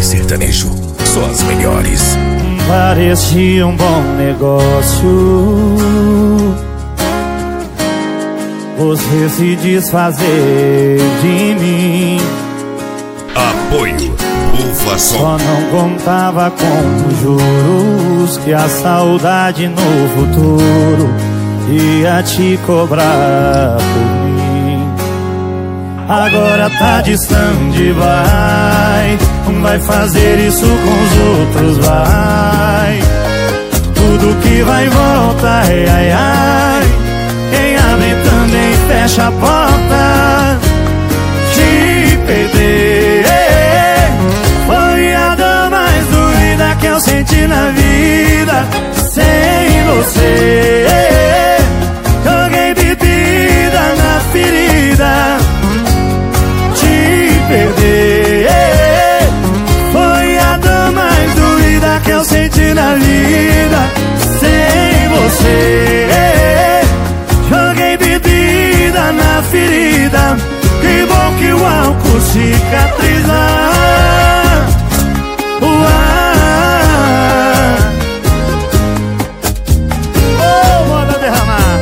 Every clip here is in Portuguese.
e sertanejo, só as melhores. Parecia um bom negócio você se desfazer de mim. Apoio Ufa Som. Só não contava com os juros que a saudade no futuro ia te cobrar por mim. Agora tá distante, vai fazer isso com os outros, vai. Tudo que vai volta, ai, ai, ai. Quem abre também fecha a porta. Te perder foi a dor mais doída que eu senti na vida. Sem você joguei bebida na ferida. Te perder foi a dor mais doída que eu senti na vida. Sem você joguei bebida na ferida. Que bom que o álcool cicatriza. Bora derramar.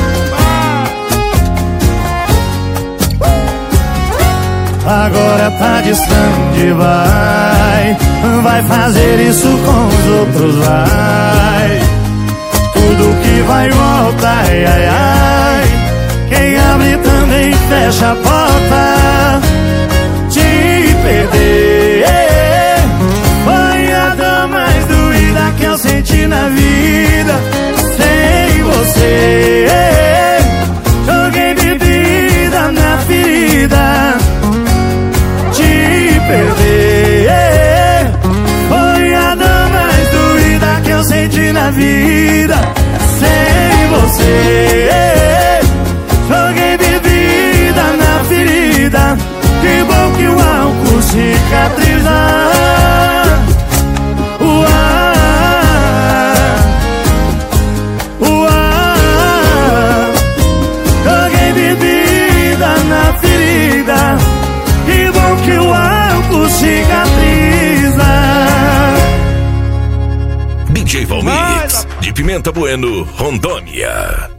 Agora tá distante, vai fazer isso com os outros, vai. Tudo que vai volta, ai, ai, ai. Quem abre também fecha a porta. Te perder foi a dor mais doída que eu senti na vida. Sem você joguei bebida na ferida. Te perder foi a dor mais doída que eu senti na vida. Sem você joguei bebida na ferida. Que bom que o álcool cicatriza. Joguei bebida na ferida. Que bom que o álcool cicatriza. DJ Valmix, de Pimenta Bueno, Rondônia.